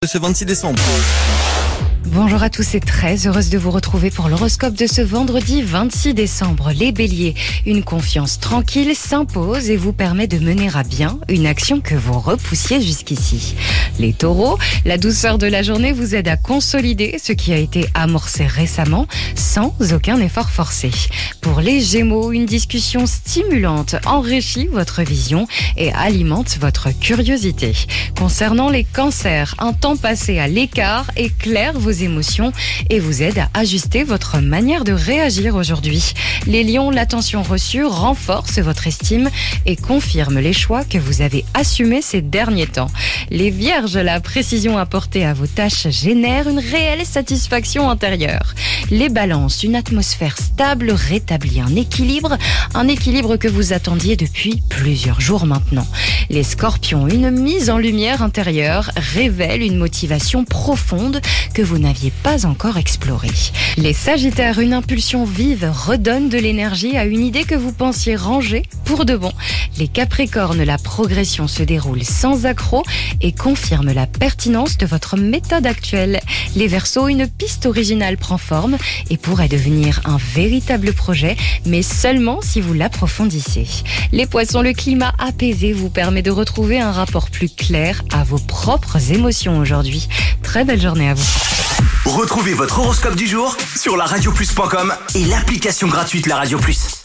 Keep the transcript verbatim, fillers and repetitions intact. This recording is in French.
ce vingt-six décembre. Bonjour à tous et très heureuse de vous retrouver pour l'horoscope de ce vendredi vingt-six décembre. Les béliers, une confiance tranquille s'impose et vous permet de mener à bien une action que vous repoussiez jusqu'ici. Les taureaux, la douceur de la journée vous aide à consolider ce qui a été amorcé récemment sans aucun effort forcé. Pour les gémeaux, une discussion stimulante enrichit votre vision et alimente votre curiosité. Concernant les cancers, un temps passé à l'écart éclaire vos émotions et vous aide à ajuster votre manière de réagir aujourd'hui. Les lions, l'attention reçue renforce votre estime et confirme les choix que vous avez assumés ces derniers temps. Les vierges, la précision apportée à vos tâches génère une réelle satisfaction intérieure. Les balances, une atmosphère stable rétablit un équilibre, un équilibre que vous attendiez depuis plusieurs jours maintenant. Les scorpions, une mise en lumière intérieure révèle une motivation profonde que vous n'aviez pas encore explorée. Les sagittaires, une impulsion vive redonne de l'énergie à une idée que vous pensiez ranger pour de bon. Les capricornes, la progression se déroule sans accroc et confirme la pertinence de votre méthode actuelle. Les verseaux, une piste originale prend forme et pourrait devenir un véritable projet, mais seulement si vous l'approfondissez. Les poissons, le climat apaisé vous permet de retrouver un rapport plus clair à vos propres émotions aujourd'hui. Très belle journée à vous. Retrouvez votre horoscope du jour sur la radio plus point com et l'application gratuite La Radio Plus.